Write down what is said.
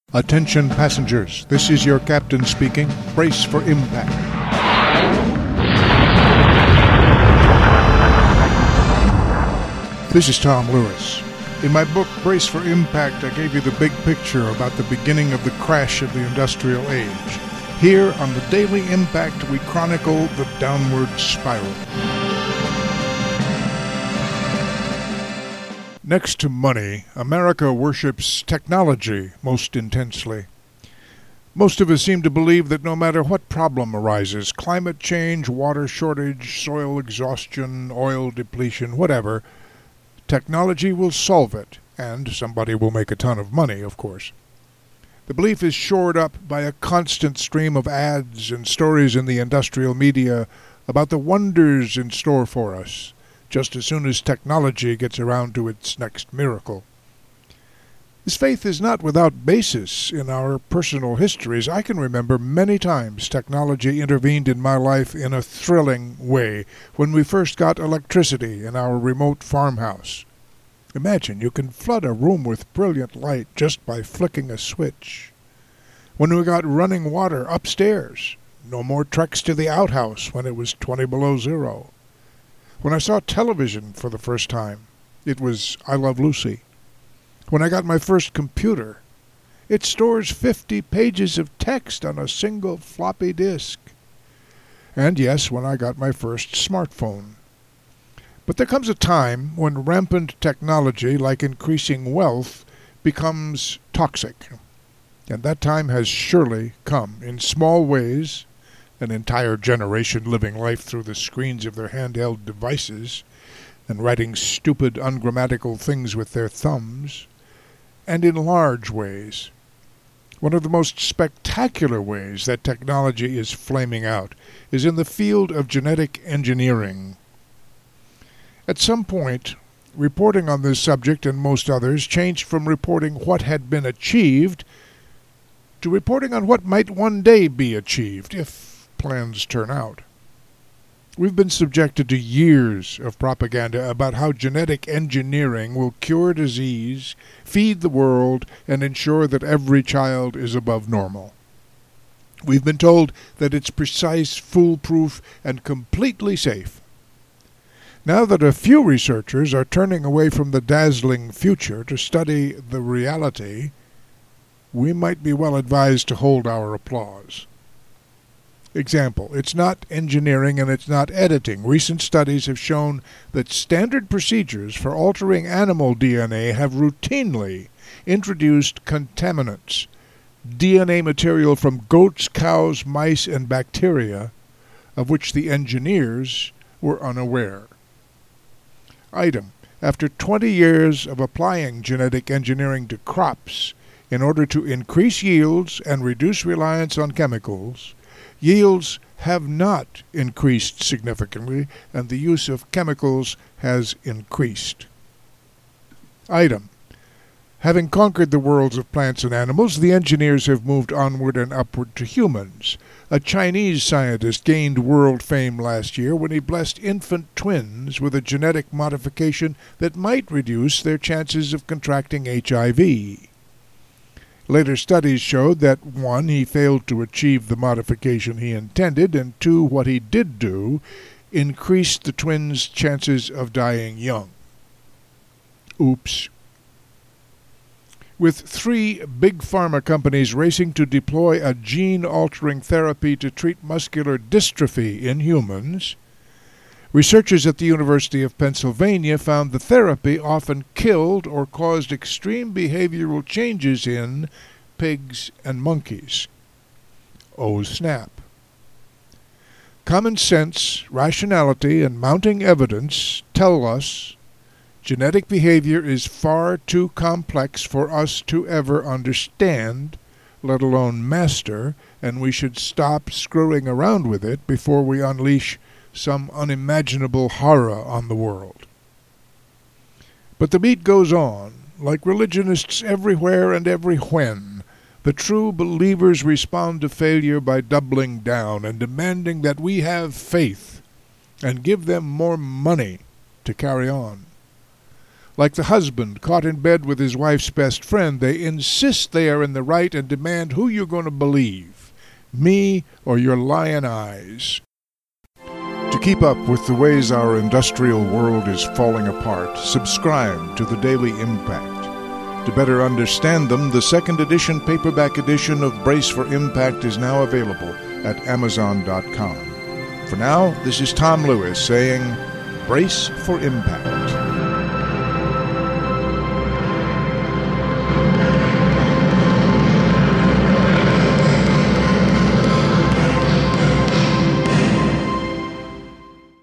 Attention passengers, this is your captain speaking. Brace for impact. This is Tom Lewis. In my book, Brace for Impact, I gave you the big picture about the beginning of the crash of the industrial age. Here on the Daily Impact, we chronicle the downward spiral. Next to money, America worships technology most intensely. Most of us seem to believe that no matter what problem arises, climate change, water shortage, soil exhaustion, oil depletion, whatever, technology will solve it, and somebody will make a ton of money, of course. The belief is shored up by a constant stream of ads and stories in the industrial media about the wonders in store for us, just as soon as technology gets around to its next miracle. This faith is not without basis in our personal histories. I can remember many times technology intervened in my life in a thrilling way when we first got electricity in our remote farmhouse. Imagine you can flood a room with brilliant light just by flicking a switch. When we got running water upstairs, no more treks to the outhouse when it was 20 below zero. When I saw television for the first time, it was I Love Lucy. When I got my first computer, it stores 50 pages of text on a single floppy disk. And yes, when I got my first smartphone. But there comes a time when rampant technology, like increasing wealth, becomes toxic. And that time has surely come in small ways. An entire generation living life through the screens of their handheld devices and writing stupid, ungrammatical things with their thumbs, and in large ways. One of the most spectacular ways that technology is flaming out is in the field of genetic engineering. At some point, reporting on this subject and most others changed from reporting what had been achieved to reporting on what might one day be achieved, if plans turn out. We've been subjected to years of propaganda about how genetic engineering will cure disease, feed the world, and ensure that every child is above normal. We've been told that it's precise, foolproof, and completely safe. Now that a few researchers are turning away from the dazzling future to study the reality, we might be well advised to hold our applause. Example, it's not engineering and it's not editing. Recent studies have shown that standard procedures for altering animal DNA have routinely introduced contaminants, DNA material from goats, cows, mice, and bacteria, of which the engineers were unaware. Item, after 20 years of applying genetic engineering to crops in order to increase yields and reduce reliance on chemicals, yields have not increased significantly, and the use of chemicals has increased. Item. Having conquered the worlds of plants and animals, the engineers have moved onward and upward to humans. A Chinese scientist gained world fame last year when he blessed infant twins with a genetic modification that might reduce their chances of contracting HIV. Later studies showed that 1, he failed to achieve the modification he intended, and 2, what he did do increased the twins' chances of dying young. Oops. With 3 big pharma companies racing to deploy a gene-altering therapy to treat muscular dystrophy in humans, researchers at the University of Pennsylvania found the therapy often killed or caused extreme behavioral changes in pigs and monkeys. Oh, snap. Common sense, rationality, and mounting evidence tell us genetic behavior is far too complex for us to ever understand, let alone master, and we should stop screwing around with it before we unleash some unimaginable horror on the world. But the beat goes on. Like religionists everywhere and every when, the true believers respond to failure by doubling down and demanding that we have faith and give them more money to carry on. Like the husband caught in bed with his wife's best friend, they insist they are in the right and demand who you're going to believe, me or your lion eyes. To keep up with the ways our industrial world is falling apart, subscribe to the Daily Impact. To better understand them, the second edition paperback edition of Brace for Impact is now available at Amazon.com. For now, this is Tom Lewis saying, Brace for Impact.